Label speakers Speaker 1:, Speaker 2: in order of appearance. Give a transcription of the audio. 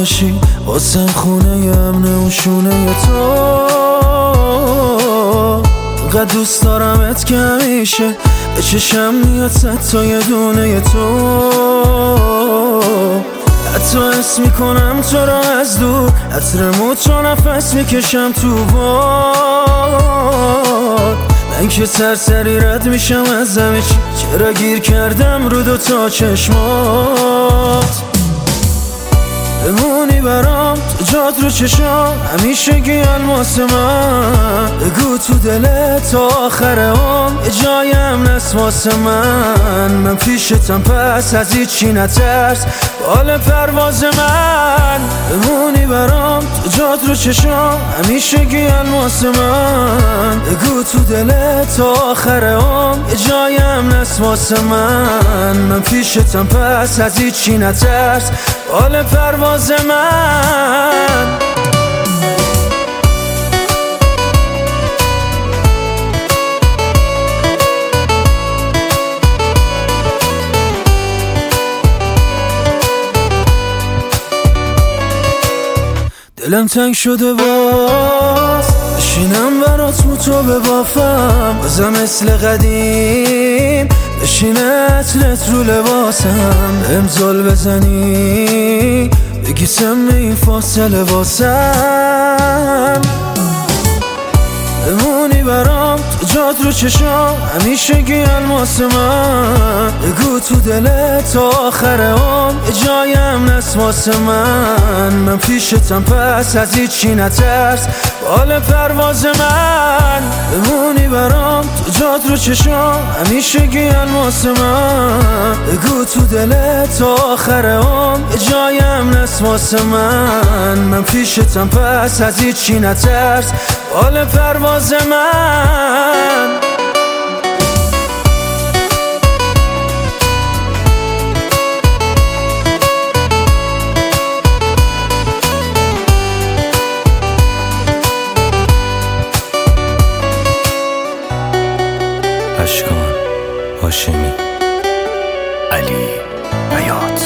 Speaker 1: باشی واسم خونه امن و شونه تو. قد دوست دارمت که همیشه به چشم میاد تا یه دونه تو. حتی حس میکنم تو را از دور، عطر موت رو نفس میکشم تو باد. من که سرسری رد میشم از همه چی، چرا گیر کردم رو دوتا چشمات. بمونی برام تو جات رو چشام، همیشه گی الماس من. بگو تو دلت تا آخر عمر یه جایم نست واسه من پیشتم پس از هیچی نترس، بال پرواز من. بمونی برام تو جات رو چشام، همیشه گی الماس من. بگو تو دلت تا آخر عمر یه جایم نست واسه من پیشتم پس از هیچی نترس، بال پرواز من. دلم تنگ شده باز، بشینم برات موتو ببافم بازم مثل قدیم. بشینه عطرت رو لباسم، امزال بزنی بگی سم این فاصله واسم. بمونی برام تو جات رو چشام، همیشه گی الماس من. بگو تو دلت تا آخر عمر یه جایم نست واسه من پیشتم پس از هیچی نترس، بال پرواز من. بمونی برام تو جات رو چشام، همیشه گی الماس من. بگو تو دلت تا آخر عمر یه جایم نست واسه من پیشتم پس از هیچی نترس، بال پرواز من.
Speaker 2: اشکان هاشمی، علی بیات.